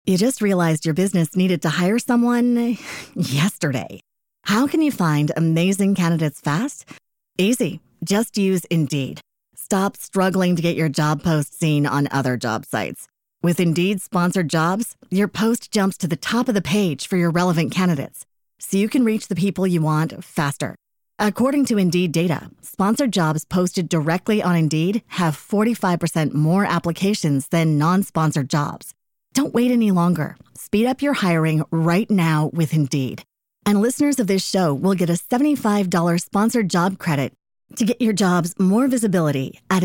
You just realized your business needed to hire someone yesterday. How can you find amazing candidates fast? Easy. Just use Indeed. Stop struggling to get your job post seen on other job sites. With Indeed sponsored jobs, your post jumps to the top of the page for your relevant candidates, so you can reach the people you want faster. According to Indeed data, sponsored jobs posted directly on Indeed have 45% more applications than non-sponsored jobs. Don't wait any longer. Speed up your hiring right now with Indeed. And listeners of this show will get a $75 sponsored job credit to get your jobs more visibility at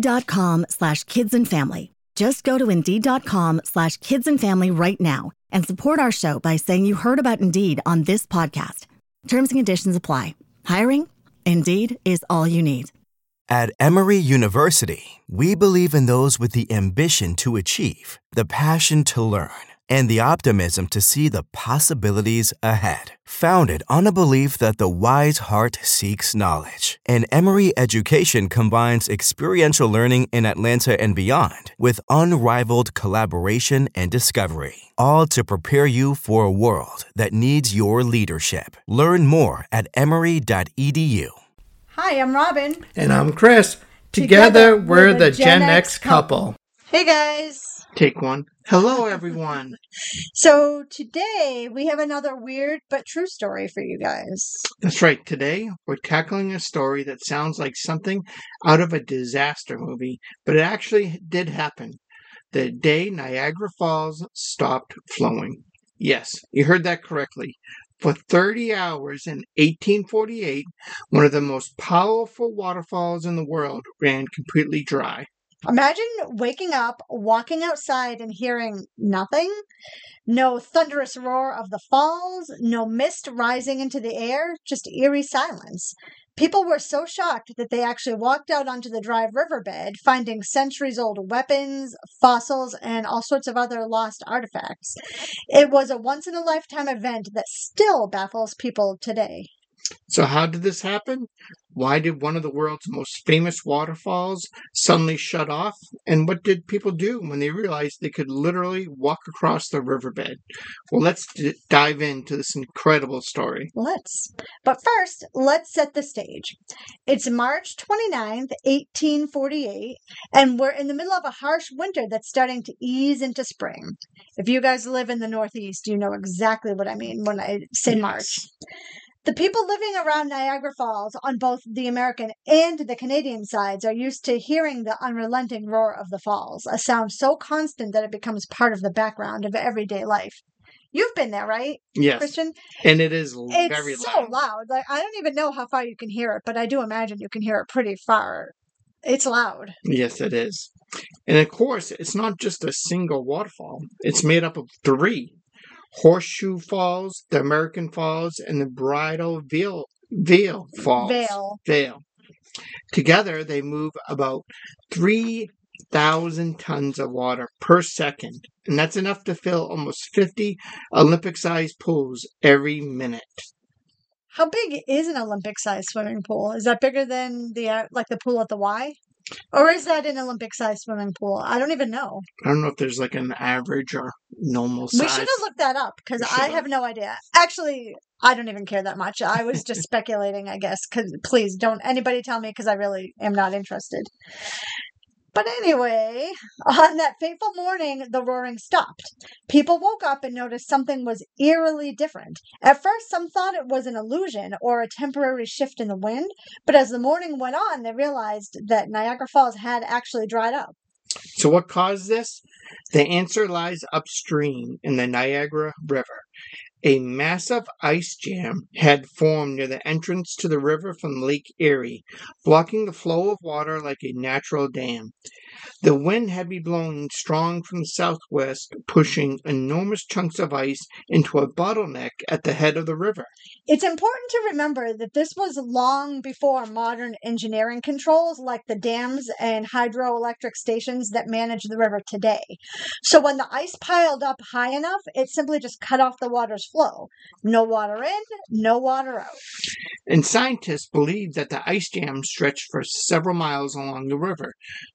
Indeed.com/kidsandfamily. Just go to Indeed.com/kidsandfamily right now and support our show by saying you heard about Indeed on this podcast. Terms and conditions apply. Hiring? Indeed is all you need. At Emory University, we believe in those with the ambition to achieve, the passion to learn, and the optimism to see the possibilities ahead. Founded on a belief that the wise heart seeks knowledge, and Emory education combines experiential learning in Atlanta and beyond with unrivaled collaboration and discovery, all to prepare you for a world that needs your leadership. Learn more at emory.edu. Hi, I'm Robin. And I'm Chris. Together we're the Gen X couple. Hey, guys. Take one. Hello, everyone. So today we have another weird but true story for you guys. That's right. Today we're tackling a story that sounds like something out of a disaster movie, but it actually did happen. The day Niagara Falls stopped flowing. Yes, you heard that correctly. For 30 hours in 1848, one of the most powerful waterfalls in the world ran completely dry. Imagine waking up, walking outside, and hearing nothing. No thunderous roar of the falls, no mist rising into the air, just eerie silence. People were so shocked that they actually walked out onto the dry riverbed, finding centuries-old weapons, fossils, and all sorts of other lost artifacts. It was a once-in-a-lifetime event that still baffles people today. So how did this happen? Why did one of the world's most famous waterfalls suddenly shut off? And what did people do when they realized they could literally walk across the riverbed? Well, let's dive into this incredible story. Let's. But first, let's set the stage. It's March 29th, 1848, and we're in the middle of a harsh winter that's starting to ease into spring. If you guys live in the Northeast, you know exactly what I mean when I say March. The people living around Niagara Falls on both the American and the Canadian sides are used to hearing the unrelenting roar of the falls, a sound so constant that it becomes part of the background of everyday life. You've been there, right, yes, Christian? And it is very loud. It's so loud. Like, I don't even know how far you can hear it, but I do imagine you can hear it pretty far. It's loud. Yes, it is. And of course, it's not just a single waterfall. It's made up of 3. Horseshoe Falls, the American Falls, and the Bridal Veil Falls. Veil. Together, they move about 3,000 tons of water per second. And that's enough to fill almost 50 Olympic-sized pools every minute. How big is an Olympic-sized swimming pool? Is that bigger than the pool at the Y? Or is that an Olympic-sized swimming pool? I don't even know. I don't know if there's like an average or normal size. We should have looked that up because I have no idea. Actually, I don't even care that much. I was just speculating, I guess. Please don't anybody tell me because I really am not interested. But anyway, on that fateful morning, the roaring stopped. People woke up and noticed something was eerily different. At first, some thought it was an illusion or a temporary shift in the wind, but as the morning went on, they realized that Niagara Falls had actually dried up. So what caused this? The answer lies upstream in the Niagara River. A massive ice jam had formed near the entrance to the river from Lake Erie, blocking the flow of water like a natural dam. The wind had been blowing strong from the southwest, pushing enormous chunks of ice into a bottleneck at the head of the river. It's important to remember that this was long before modern engineering controls like the dams and hydroelectric stations that manage the river today. So when the ice piled up high enough, it simply just cut off the water's flow. No water in, no water out. And scientists believe that the ice jam stretched for several miles along the river, stopping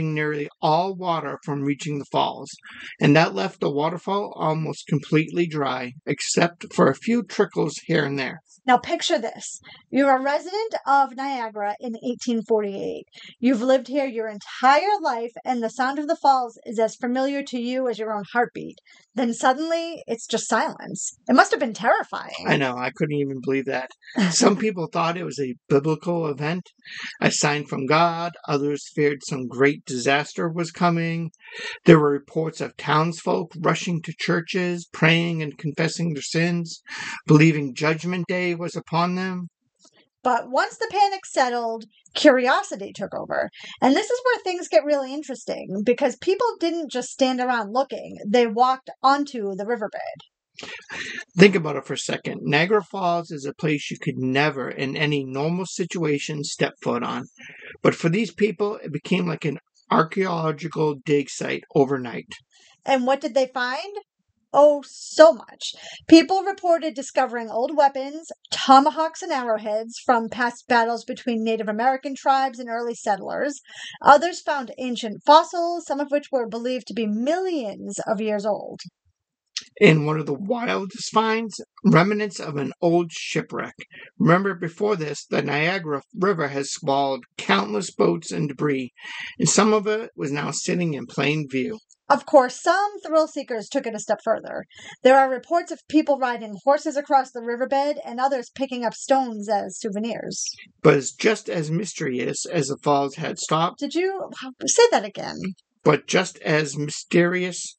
preventing nearly all water from reaching the falls, and that left the waterfall almost completely dry, except for a few trickles here and there. Now picture this. You're a resident of Niagara in 1848. You've lived here your entire life, and the sound of the falls is as familiar to you as your own heartbeat. Then suddenly, it's just silence. It must have been terrifying. I know, I couldn't even believe that. Some people thought it was a biblical event, a sign from God. Others feared some great disaster was coming. There were reports of townsfolk rushing to churches, praying and confessing their sins, believing Judgment Day was upon them. But once the panic settled, curiosity took over. And this is where things get really interesting, because people didn't just stand around looking. They walked onto the riverbed. Think about it for a second. Niagara Falls is a place you could never, in any normal situation, step foot on. But for these people, it became like an archaeological dig site overnight. And what did they find? Oh, so much. People reported discovering old weapons, tomahawks and arrowheads from past battles between Native American tribes and early settlers. Others found ancient fossils, some of which were believed to be millions of years old. In one of the wildest finds, remnants of an old shipwreck. Remember, before this, the Niagara River has swallowed countless boats and debris, and some of it was now sitting in plain view. Of course, some thrill seekers took it a step further. There are reports of people riding horses across the riverbed and others picking up stones as souvenirs. But it's just as mysterious as the falls had stopped. Did you say that again? But just as mysteriously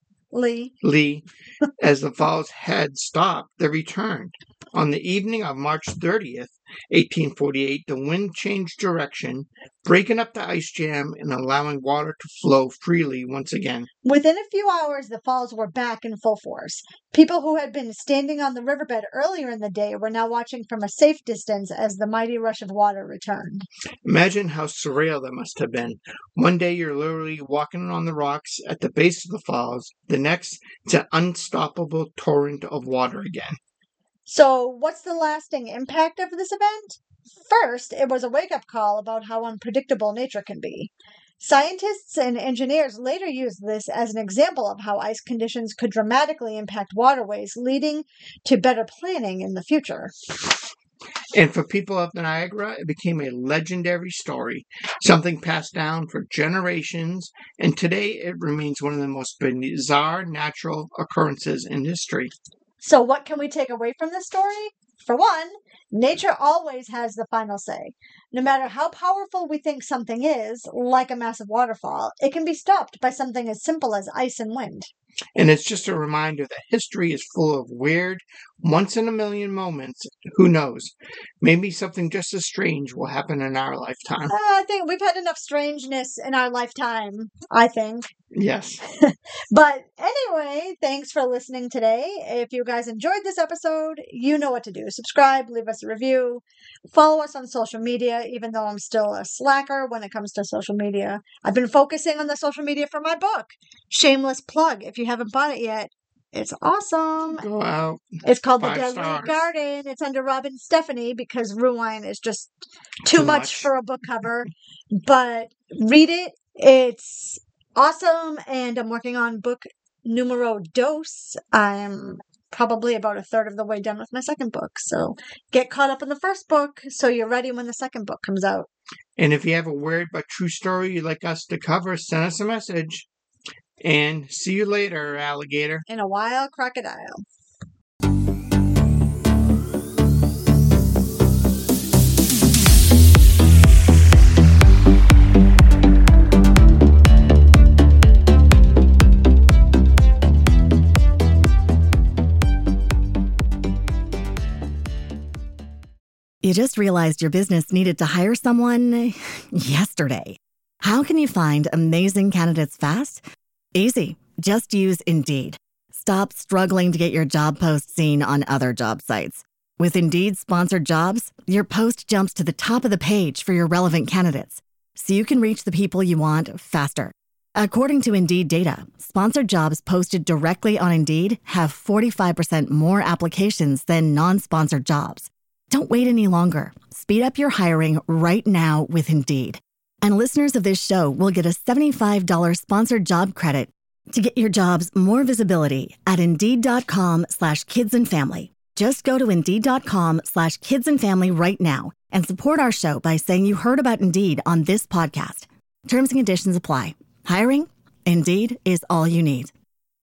as the falls had stopped, they returned. On the evening of March 30th, 1848, the wind changed direction, breaking up the ice jam and allowing water to flow freely once again. Within a few hours, the falls were back in full force. People who had been standing on the riverbed earlier in the day were now watching from a safe distance as the mighty rush of water returned. Imagine how surreal that must have been. One day you're literally walking on the rocks at the base of the falls. The next, it's an unstoppable torrent of water again. So, what's the lasting impact of this event? First, it was a wake-up call about how unpredictable nature can be. Scientists and engineers later used this as an example of how ice conditions could dramatically impact waterways, leading to better planning in the future. And for people of the Niagara, it became a legendary story, something passed down for generations, and today it remains one of the most bizarre natural occurrences in history. So what can we take away from this story? For one, nature always has the final say. No matter how powerful we think something is, like a massive waterfall, it can be stopped by something as simple as ice and wind. And it's just a reminder that history is full of weird, once-in-a-million moments. Who knows? Maybe something just as strange will happen in our lifetime. I think we've had enough strangeness in our lifetime, I think. Yes. But anyway, thanks for listening today. If you guys enjoyed this episode, you know what to do. Subscribe, leave us a review, follow us on social media, even though I'm still a slacker when it comes to social media. I've been focusing on the social media for my book. Shameless plug. If you haven't bought it yet, it's awesome. Go out. It's called The 5 Deadly stars. Garden. It's under Robin Stephanie because Ruwine is just too much for a book cover. But read it. It's awesome. And I'm working on book numero dos. I'm probably about a third of the way done with my second book. So get caught up in the first book so you're ready when the second book comes out. And if you have a weird but true story you'd like us to cover, send us a message. And see you later, alligator. In a wild crocodile. You just realized your business needed to hire someone yesterday. How can you find amazing candidates fast? Easy. Just use Indeed. Stop struggling to get your job post seen on other job sites. With Indeed sponsored jobs, your post jumps to the top of the page for your relevant candidates, so you can reach the people you want faster. According to Indeed data, sponsored jobs posted directly on Indeed have 45% more applications than non-sponsored jobs. Don't wait any longer. Speed up your hiring right now with Indeed. And listeners of this show will get a $75 sponsored job credit to get your jobs more visibility at Indeed.com/kidsandfamily. Just go to Indeed.com/kidsandfamily right now and support our show by saying you heard about Indeed on this podcast. Terms and conditions apply. Hiring? Indeed is all you need.